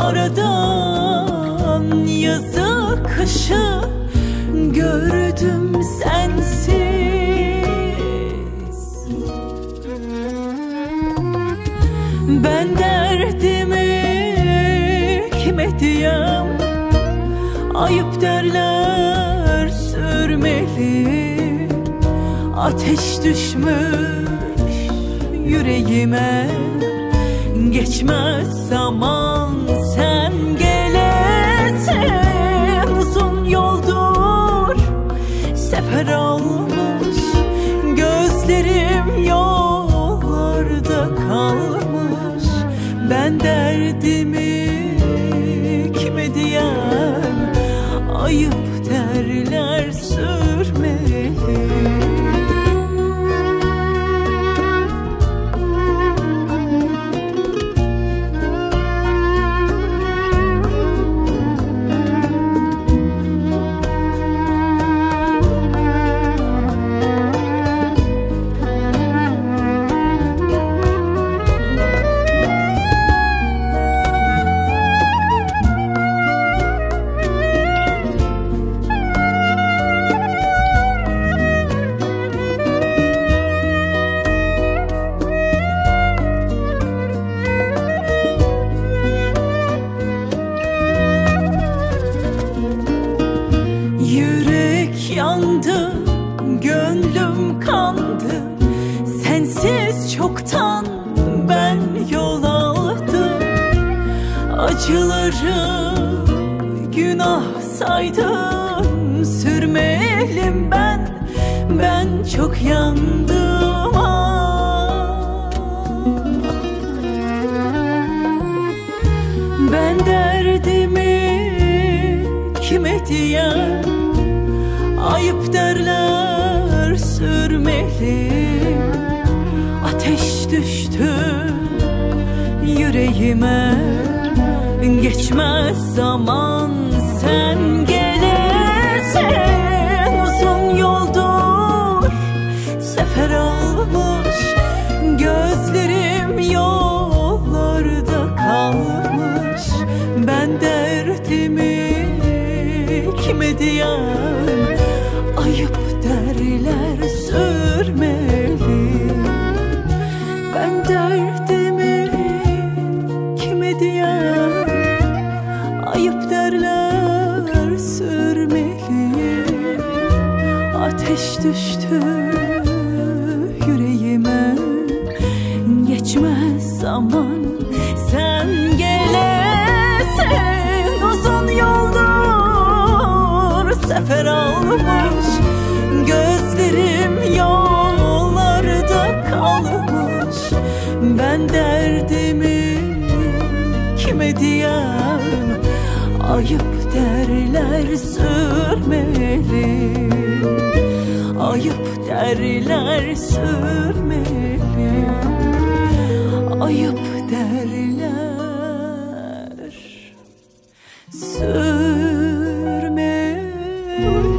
Aradan yazı kışı gördüm sensiz. Ben derdimi kime diyem, ayıp derler sürmeli. Ateş düşmüş yüreğime, geçmez zaman sen gelesin. Uzun yoldur sefer almış, gözlerim yollarda kalmış. Ben derdimi kime diyem, ayıp derler sürmeli. Yürek yandı, gönlüm kandı, sensiz çoktan ben yol aldım. Acıları günah saydım, sürmeyelim ben çok yandım. Ben derdimi kime diyem, ayıp derler sürmeli. Ateş düştü yüreğime, geçmez zaman sen gelesin. Uzun yoldur sefer almış, gözlerim yollarda kalmış. Ben derdimi kime diyem, ayıp derler sürmeli. Ben derdimi kime diyem, ayıp derler sürmeli. Ateş düştü yüreğime, geçmez zaman sen gelesin. Uzun yoldur sefer almış, gözlerim yollarda kalmış. Ben derdimi kime diyem, ayıp derler sürmeli. Ayıp derler sürmeli. Ayıp derler sürmeli.